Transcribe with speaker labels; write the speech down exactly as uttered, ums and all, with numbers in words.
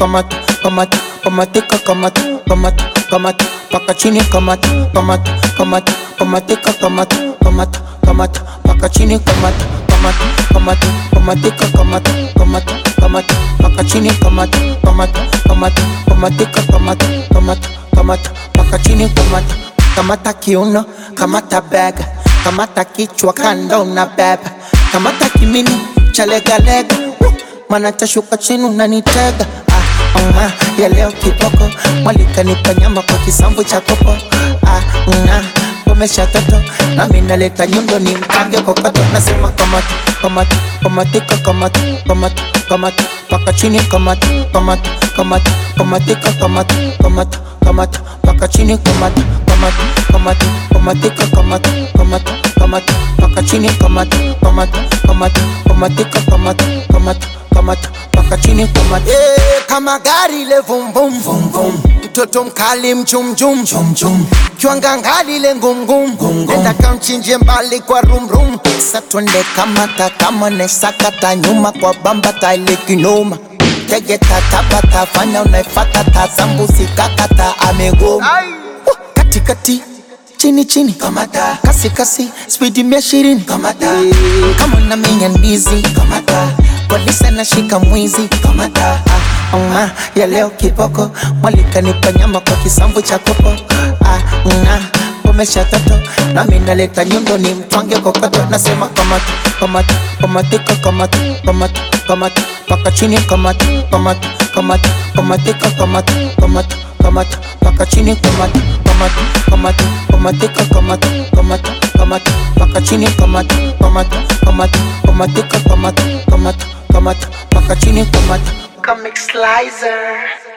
Speaker 1: kamata, kamata, kamatika kamata, kamata, kamata, paka chini kamata, kamata, kamata, kamatika kamata, kamata, kamata, paka chini kamata, kamata, kamata, kamatika kamata, kamata, kamata, paka chini kamata, kamata, kamata, kamatika kamata, kamata, kamata, paka chini kamata, kamata kiuno, kamata bega, kamata kichwa kando na beba, kamata kimini chalega lega, mana tashuka chini unanitega. Ah, uh, ya leo kiboko mwalika nipa nyama kwa kisambu cha kopo. Ah, uh, pomesha toto na minaleta nyundo ni mkange kokoto. Nasema kamata, kamata, kamatika kamata, kamata, kamata, paka chini kamata, kamata, kamata, kamatika kamata, kamata, kamata, paka chini kamata, kamata, kamata, kamatika kamata, kamata, kamata, paka chini kamata, kamata, kamata, kamatika kamata, kamata, kamata, paka chini kamata.
Speaker 2: Eh, kama gari le vum vum vum vum, mtoto mkali mchum chum chum chum, kiwanga ngali le ngum ngum ngum, nenda kamchinje mbali kwa rum rum. Sa twende kamata kama nesakata nyuma kwa bamba taile kinoma. Tege tatabata fanya unaifata tazambusi kakata amego. Kati kati chini chini kamata, kasi kasi speedi mia shirini kamata, kama na minya ndizi kamata, polisi na shika mwizi kamata. Ah, uh, ya leo kiboko mwalika nipa nyama kwa kisambu cha kopo. Ah, uh, pomesha toto na minaleta nyundo ni mtwange kokoto. Nasema kamata, kamata, kamatika kamata, kamata, kamata, paka chini kamata, kamata, kamata, kamatika kamata, kamata, kamata, paka chini kamata, kamata, kamata, kamatika kamata, kamata, kamata, paka chini kamata, kamata, kamata, kamatika kamata, kamata, kamata, paka chini kamata.
Speaker 1: Comic Slicer.